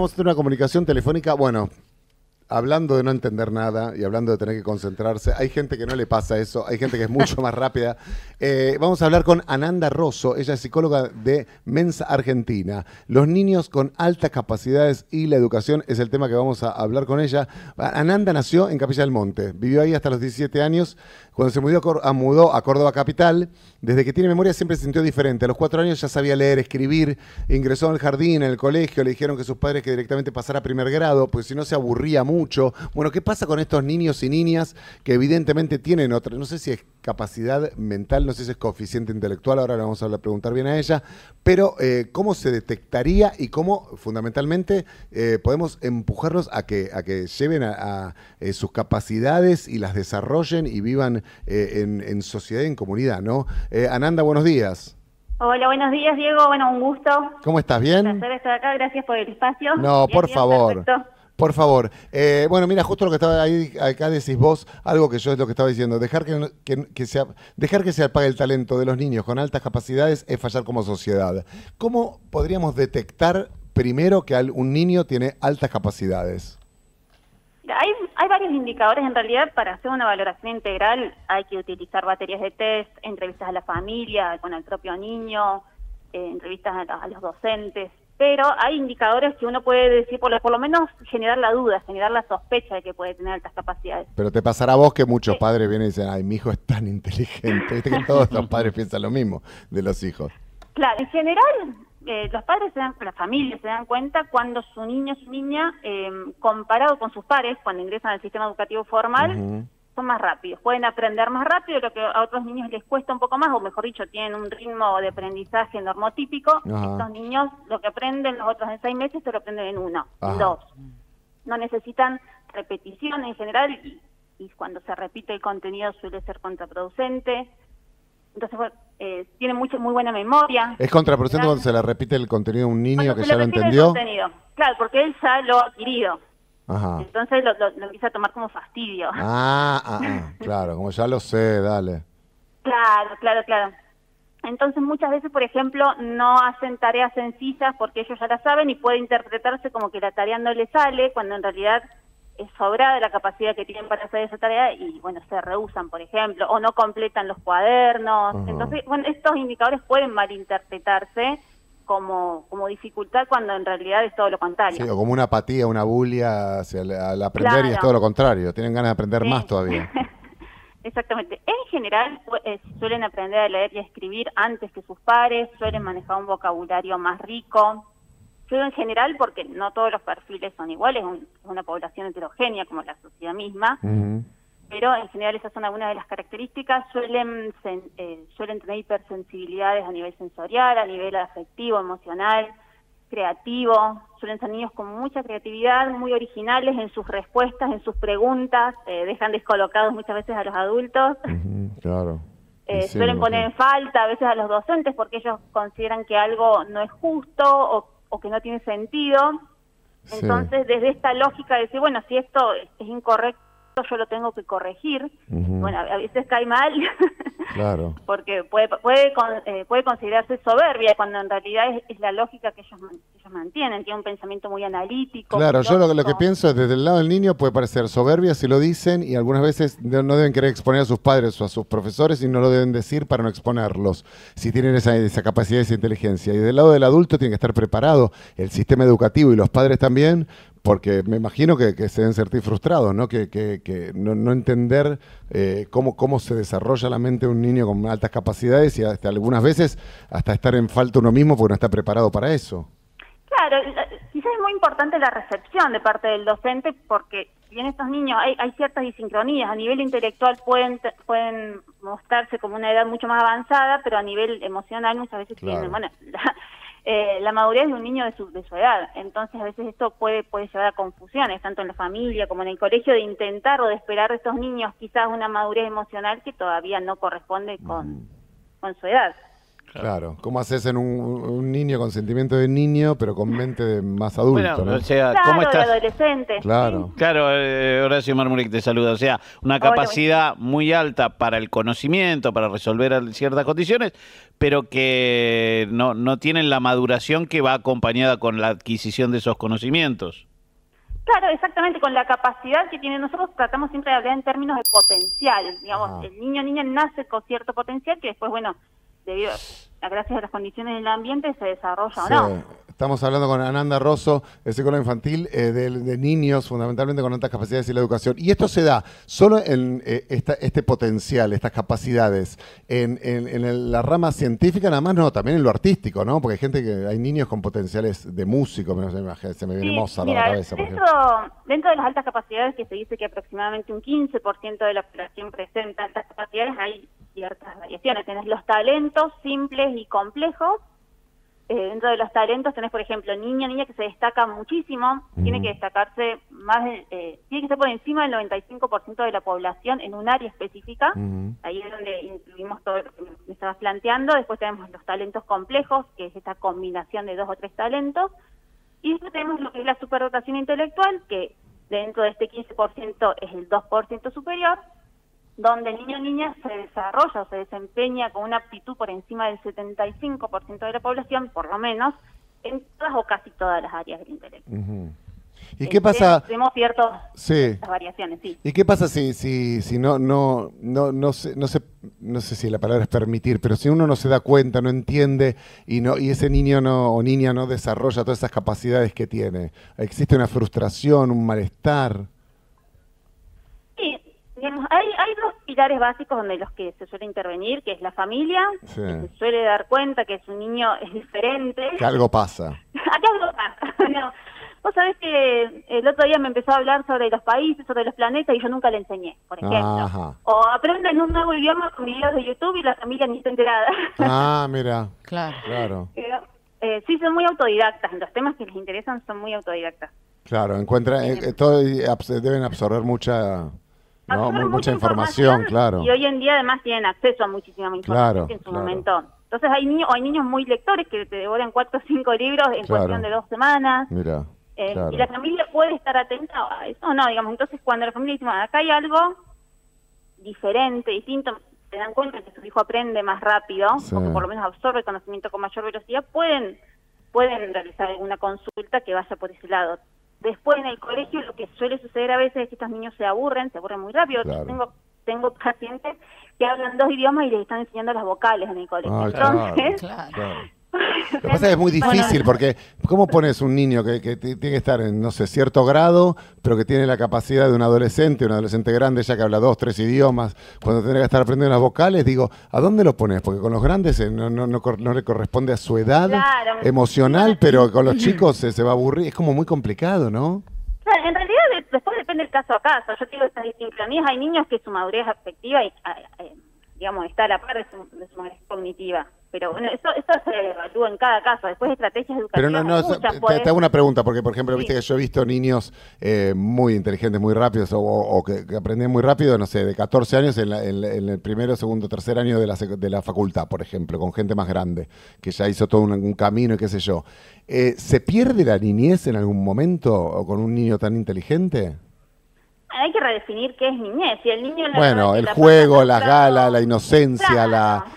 vamos a hacer una comunicación telefónica, bueno, hablando de no entender nada y hablando de tener que concentrarse. Hay gente que no le pasa eso, hay gente que es mucho más rápida. Vamos a hablar con Ananda Rosso, ella es psicóloga de Mensa Argentina. Los niños con altas capacidades y la educación es el tema que vamos a hablar con ella. Ananda nació en Capilla del Monte, vivió ahí hasta los 17 años. Cuando se mudó a Córdoba Capital, desde que tiene memoria siempre se sintió diferente. A los 4 años ya sabía leer, escribir, ingresó al jardín, en el colegio, le dijeron que sus padres que directamente pasara a primer grado, porque si no se aburría mucho. Bueno, ¿qué pasa con estos niños y niñas que evidentemente tienen otra, no sé si es capacidad mental, no sé si es coeficiente intelectual, ahora le vamos a preguntar bien a ella, pero ¿cómo se detectaría y cómo fundamentalmente podemos empujarlos a que lleven a sus capacidades y las desarrollen y vivan en sociedad y en comunidad, ¿no? Ananda, buenos días. Hola, buenos días, Diego. Bueno, un gusto. ¿Cómo estás? ¿Bien? Un placer estar acá. Gracias por el espacio. No, Bien, por bien, favor. perfecto. Por favor. Bueno, mira, justo lo que estaba ahí, acá decís vos, algo que yo es lo que estaba diciendo, dejar que se apague el talento de los niños con altas capacidades es fallar como sociedad. ¿Cómo podríamos detectar primero que un niño tiene altas capacidades? Mira, hay varios indicadores. En realidad, para hacer una valoración integral hay que utilizar baterías de test, entrevistas a la familia, con el propio niño, entrevistas a los docentes. Pero hay indicadores que uno puede decir, por lo menos generar la duda, generar la sospecha de que puede tener altas capacidades. Pero te pasará a vos que muchos padres vienen y dicen, ay, mi hijo es tan inteligente. Viste que todos los padres piensan lo mismo de los hijos. Claro, en general, los padres, las familias se dan cuenta cuando su niño o su niña, comparado con sus pares, cuando ingresan al sistema educativo formal, son más rápidos, pueden aprender más rápido, lo que a otros niños les cuesta un poco más, o mejor dicho, tienen un ritmo de aprendizaje normotípico. Estos niños lo que aprenden los otros en 6 meses, se lo aprenden en 1, en 2. No necesitan repetición en general, y cuando se repite el contenido suele ser contraproducente. Entonces, bueno, tiene muy buena memoria. ¿Es contraproducente cuando se le repite el contenido a un niño que ya lo entendió? entendió? Claro, porque él ya lo ha adquirido. Ajá. Entonces lo empieza a tomar como fastidio. Claro, como ya lo sé, dale. Claro. Entonces muchas veces, por ejemplo, no hacen tareas sencillas porque ellos ya la saben y puede interpretarse como que la tarea no le sale, cuando en realidad es sobrada la capacidad que tienen para hacer esa tarea y, bueno, se rehúsan, por ejemplo, o no completan los cuadernos. Entonces, bueno, estos indicadores pueden malinterpretarse como dificultad cuando en realidad es todo lo contrario. Sí, o como una apatía, una bulia al aprender, y es todo lo contrario, tienen ganas de aprender más todavía. Exactamente. En general suelen aprender a leer y a escribir antes que sus pares, suelen manejar un vocabulario más rico. Yo en general, porque no todos los perfiles son iguales, es una población heterogénea como la sociedad misma, pero en general esas son algunas de las características. Suelen tener hipersensibilidades a nivel sensorial, a nivel afectivo, emocional, creativo. Suelen ser niños con mucha creatividad, muy originales en sus respuestas, en sus preguntas, dejan descolocados muchas veces a los adultos. Claro. Suelen poner en falta a veces a los docentes porque ellos consideran que algo no es justo o que no tiene sentido. Entonces, desde esta lógica de decir, bueno, si esto es incorrecto, yo lo tengo que corregir. Bueno, a veces cae mal, claro, porque puede considerarse soberbia, cuando en realidad es la lógica que ellos mantienen. Tiene un pensamiento muy analítico. Claro, yo lo que pienso es, desde el lado del niño puede parecer soberbia si lo dicen, y algunas veces no deben querer exponer a sus padres o a sus profesores, y no lo deben decir para no exponerlos, si tienen esa capacidad y esa inteligencia. Y del lado del adulto tiene que estar preparado el sistema educativo y los padres también, porque me imagino que se deben sentir frustrados, ¿no? Que no entender cómo se desarrolla la mente de un niño con altas capacidades, y hasta algunas veces hasta estar en falta uno mismo porque no está preparado para eso. Claro, quizás es muy importante la recepción de parte del docente, porque si bien estos niños hay ciertas disincronías, a nivel intelectual pueden mostrarse como una edad mucho más avanzada, pero a nivel emocional muchas veces tienen, bueno, la madurez de un niño de su edad. Entonces a veces esto puede llevar a confusiones, tanto en la familia como en el colegio, de intentar o de esperar de estos niños quizás una madurez emocional que todavía no corresponde con su edad. Claro, ¿cómo haces en un niño con sentimiento de niño, pero con mente de más adulto? Bueno, ¿no? o sea, Claro, ¿cómo de estás? adolescente. Claro. Claro, Horacio Marmuric te saluda. O sea, una capacidad muy alta para el conocimiento, para resolver ciertas condiciones, pero que no tienen la maduración que va acompañada con la adquisición de esos conocimientos. Claro, exactamente, con la capacidad que tiene. Nosotros tratamos siempre de hablar en términos de potencial. Digamos, el niño o niña nace con cierto potencial que después, bueno, debido gracias a las condiciones del ambiente se desarrolla o no. Estamos hablando con Ananda Rosso, psicóloga infantil, de niños, fundamentalmente con altas capacidades y la educación. Y esto se da solo en este potencial, estas capacidades, en la rama científica, nada más no, también en lo artístico, ¿no? Porque hay gente hay niños con potenciales de músico, se me viene Mozart a la cabeza. Dentro de las altas capacidades, que se dice que aproximadamente un 15% de la población presenta altas capacidades, hay ciertas variaciones. Tenés los talentos simples y complejos. Dentro de los talentos tenés, por ejemplo, niña que se destaca muchísimo, tiene que destacarse tiene que ser por encima del 95% de la población en un área específica. Ahí es donde incluimos todo lo que me estabas planteando. Después tenemos los talentos complejos, que es esta combinación de 2 o 3 talentos. Y después tenemos lo que es la superdotación intelectual, que dentro de este 15% es el 2% superior, donde el niño o niña se desarrolla o se desempeña con una aptitud por encima del 75% de la población, por lo menos, en todas o casi todas las áreas del intelecto. ¿Y qué pasa? Tenemos ciertas variaciones, sí. ¿Y qué pasa si no sé si la palabra es permitir, pero si uno no se da cuenta, no entiende y ese niño o niña no desarrolla todas esas capacidades que tiene? ¿Existe una frustración, un malestar? Hay 2 pilares básicos donde los que se suele intervenir, que es la familia, que se suele dar cuenta que su niño es diferente. Que algo pasa. Acá algo pasa. No. Vos sabés que el otro día me empezó a hablar sobre los países, sobre los planetas, y yo nunca le enseñé, por ejemplo. Ajá. O aprenden un nuevo idioma con videos de YouTube y la familia ni está enterada. Mira. Claro. Sí, son muy autodidactas. Los temas que les interesan son muy autodidactas. Claro, deben absorber mucha información, claro. Y hoy en día además tienen acceso a muchísima información que en su momento. Entonces hay niños muy lectores que te devoran 4 o 5 libros en cuestión de 2 semanas. Mira. Y la familia puede estar atenta a eso, no, digamos. Entonces cuando la familia dice, acá hay algo diferente, distinto, se dan cuenta que su hijo aprende más rápido, o que por lo menos absorbe el conocimiento con mayor velocidad, pueden realizar alguna consulta que vaya por ese lado. Después en el colegio lo que suele suceder a veces es que estos niños se aburren muy rápido. Claro. Tengo pacientes que hablan 2 idiomas y les están enseñando las vocales en el colegio. Entonces, claro. Lo que pasa es que es muy difícil porque ¿cómo pones un niño que tiene que estar en, no sé, cierto grado, pero que tiene la capacidad de un adolescente grande ya que habla 2, 3 idiomas, cuando tendrá que estar aprendiendo las vocales? Digo, ¿a dónde lo pones? Porque con los grandes no le corresponde a su edad emocional, pero con los chicos se va a aburrir. Es como muy complicado, ¿no? En realidad después depende el caso a caso. Yo digo, estas disciplinas, hay niños que su madurez afectiva está a la par de su madurez cognitiva. Pero bueno, eso se evalúa en cada caso. Después estrategias educativas. Pero te hago una pregunta, porque por ejemplo, viste que yo he visto niños muy inteligentes, muy rápidos, o que aprenden muy rápido, no sé, de 14 años en el primero, segundo, tercer año de la facultad, por ejemplo, con gente más grande, que ya hizo todo un camino y qué sé yo. ¿Se pierde la niñez en algún momento o con un niño tan inteligente? Hay que redefinir qué es niñez. Si el niño el juego, las galas, la inocencia,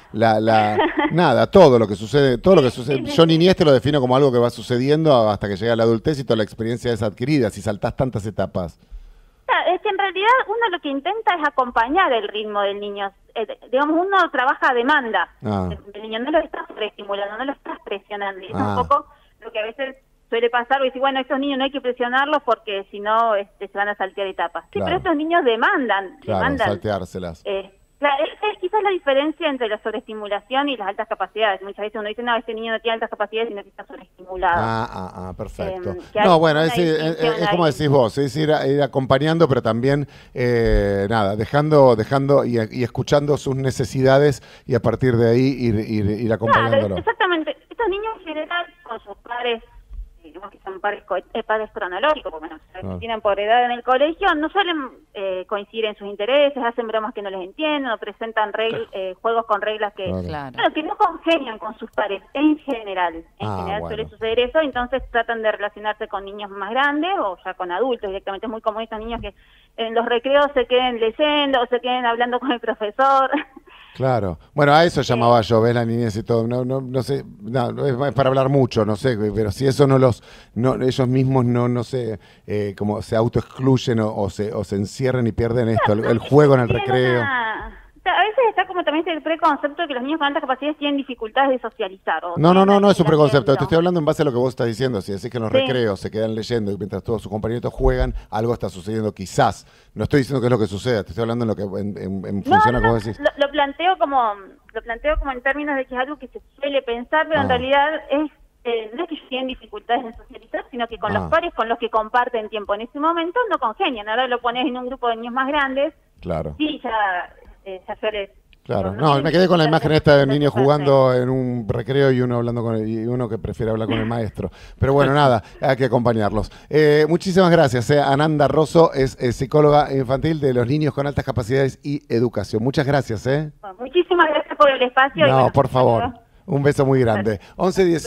nada, todo lo que sucede. Yo niñez te lo defino como algo que va sucediendo hasta que llega la adultez y toda la experiencia es adquirida, si saltás tantas etapas. Es que en realidad uno lo que intenta es acompañar el ritmo del niño. Uno trabaja a demanda del niño, no lo estás sobreestimulando, no lo estás presionando. Y es un poco lo que a veces suele pasar, y decir, bueno, estos niños no hay que presionarlos porque si no se van a saltear etapas. Sí, pero estos niños demandan. Salteárselas. Es quizás la diferencia entre la sobreestimulación y las altas capacidades. Muchas veces uno dice, no, este niño no tiene altas capacidades, sino que está sobreestimulado. Perfecto. Es como decís vos, es ir acompañando, pero también, dejando y escuchando sus necesidades y a partir de ahí ir acompañándolo. Exactamente. Estos niños en general, con sus padres digamos que son pares cronológicos, porque bueno, se tienen por edad en el colegio, no suelen coincidir en sus intereses, hacen bromas que no les entienden, o presentan juegos con reglas que, que no congenian con sus pares en general. Suele suceder eso, entonces tratan de relacionarse con niños más grandes o ya con adultos directamente. Es muy común estos niños que en los recreos se queden leyendo o se queden hablando con el profesor. Claro. Bueno, a eso llamaba yo, ves la niñez y todo. No sé, es para hablar mucho, no sé, pero si eso ellos mismos no sé, como se autoexcluyen o se encierran y pierden esto, el juego en el recreo. A veces está como también el preconcepto de que los niños con altas capacidades tienen dificultades de socializar. No es un preconcepto. Te estoy hablando en base a lo que vos estás diciendo. Si decís que en los recreos se quedan leyendo y mientras todos sus compañeritos juegan, algo está sucediendo quizás. No estoy diciendo que es lo que suceda, te estoy hablando en lo que en función a como decís. Lo planteo como en términos de que es algo que se suele pensar, pero en realidad no es que ellos tienen dificultades en socializar, sino que con los pares con los que comparten tiempo en ese momento no congenian. Ahora lo pones en un grupo de niños más grandes. Claro. Sí, ya suele... Claro, me quedé con la imagen esta de niños jugando en un recreo y uno hablando y uno que prefiere hablar con el maestro. Pero bueno, nada, hay que acompañarlos. Muchísimas gracias. Ananda Rosso es psicóloga infantil de los niños con altas capacidades y educación. Muchas gracias. Bueno, muchísimas gracias por el espacio. No, por favor. Un beso muy grande. 11:10.